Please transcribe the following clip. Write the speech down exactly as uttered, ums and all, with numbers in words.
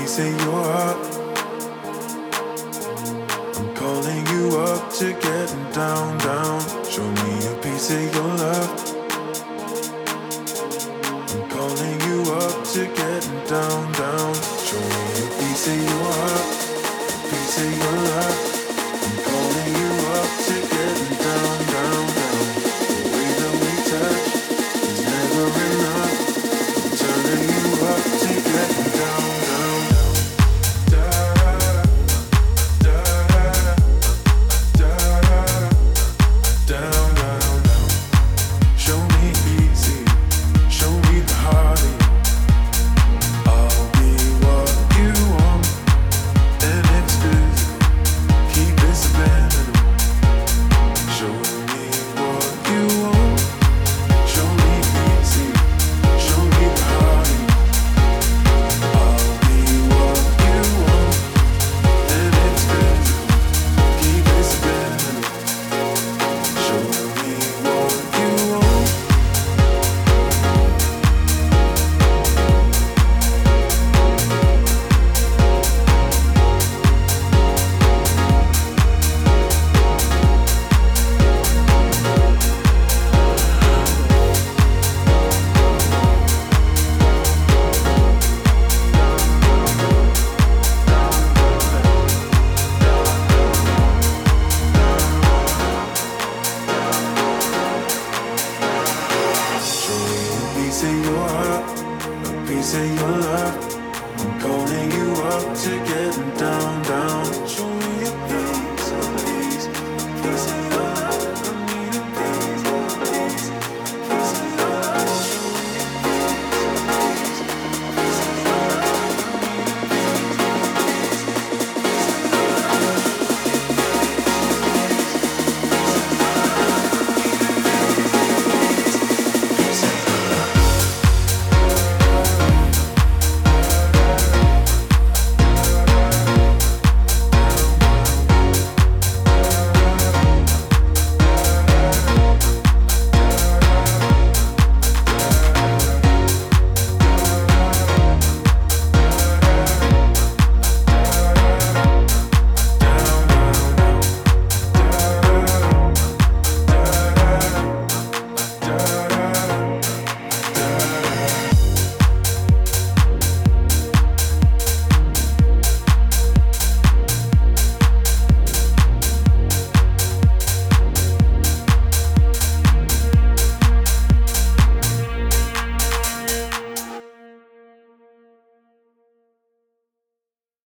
piece of your heart. I'm calling you up to getting down, down. Show me a piece of your love. I'm calling you up to getting down, down. Show me a piece of your heart, a piece of your love. I'm calling you up to getting down, down, down. The way that we touch is never enough. I'm turning you up to getting down, down. Piece of your heart, a piece of your love. I'm calling you up to get